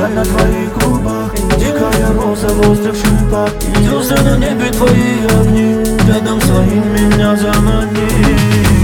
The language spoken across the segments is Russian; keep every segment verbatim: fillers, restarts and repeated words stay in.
я на твоих губах, дикая роза в острых шипах. Звезды на небе твои огни, рядом своим меня замани.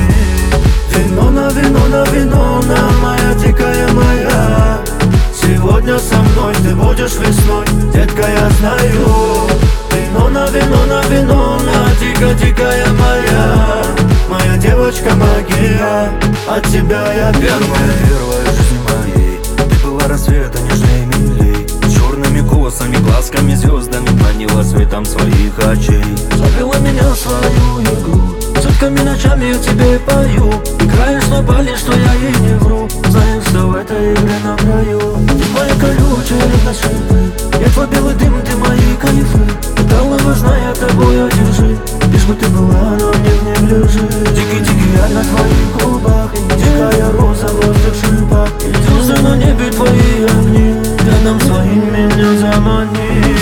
Вино на вино на вино на, моя дикая моя. Сегодня со мной ты будешь весной, детка, я знаю. Вино на вино на вино на, дико дикая моя. Моя девочка магия, от тебя я первая. Первая в жизни моей, ты была рассвета нежней милей. Черными косами, глазками, звездами манила светом своих очей. Завела меня в свою игру, сутками ночами я тебе пою. Играешь на бале, что я ей не вру, знаешь, что в этой игре на краю. Ты моя колючая на шипы, я твой белый дым, ты мои кайфы. Стала важна, я тобой одержи, лишь бы ты была, но не в ней лежи. Дикий-дикий я на твоих губах, дикая роза в острых шипах. Звезды на небе твои огни, рядом своим меня замани.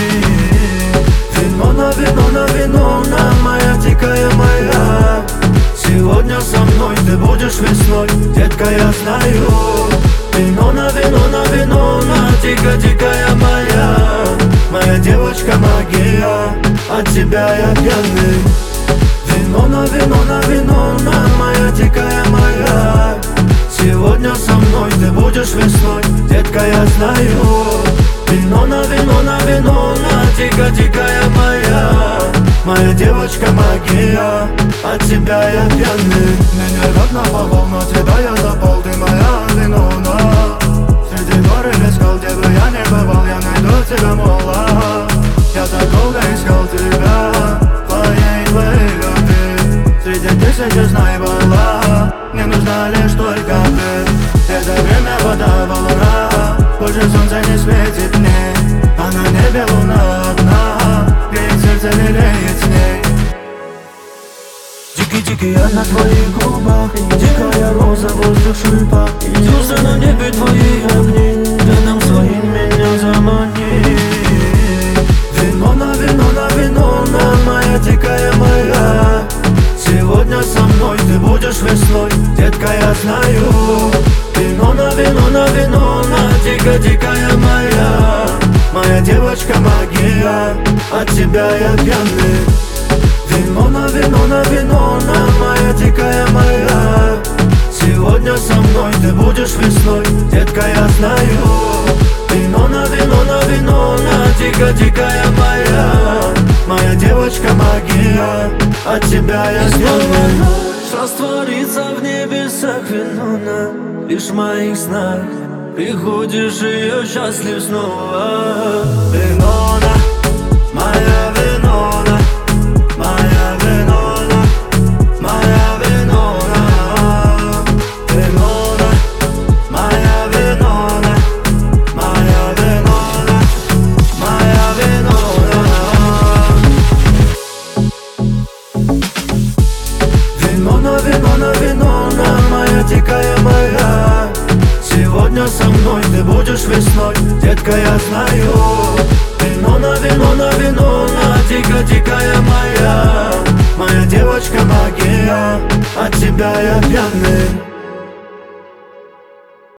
Вино на вино на вино на, моя дикая моя. Сегодня со мной ты будешь весной, детка, я знаю. Вино на вино на вино на, дико дикая моя. Моя девочка магия, от тебя я пьяный. Вино на вино на вино на, моя дикая моя. Сегодня со мной ты будешь весной, детка, я знаю. Вино на вино на вино на, дико дикая моя. Моя девочка магия, от тебя я пьяный. Меня рвет на повал, но тебя я запал, ты моя винона. Среди гор или скал, где бы я не бывал, я найду тебя, мола. Я так долго искал тебя, твоей выгоды. Среди тысячи знай была, мне нужна лишь только ты. Это время вода волна, больше солнца не светит мне. А на небе луна одна, греет сердце, лелеет с ней. Дикий-дикий я на твоих губах, дикая роза в острых шипах. Звезды на небе твои огни, рядом своим меня замани. Вино на вино на вино на, моя дикая моя. Сегодня со мной ты будешь весной, детка, я знаю. Вино на вино на вино на, дико дикая моя. Моя девочка магия, от тебя я пьяный. Вино на вино на вино на, моя дикая моя. Сегодня со мной ты будешь весной, детка, я знаю. Вино на вино на вино на, дико дикая моя. Моя девочка магия, от тебя я пьяный. Растворится в небесах вино, лишь в моих снах. Приходишь и я счастлив снова. Винона, моя винона, моя винона, моя винона. Винона, моя винона, моя винона, моя винона. Винона, винона, винона, моя дикая моя. Сегодня со мной ты будешь весной, детка, я знаю. Вино на вино на вино на, дико дикая моя. Моя девочка магия, от тебя я пьяный.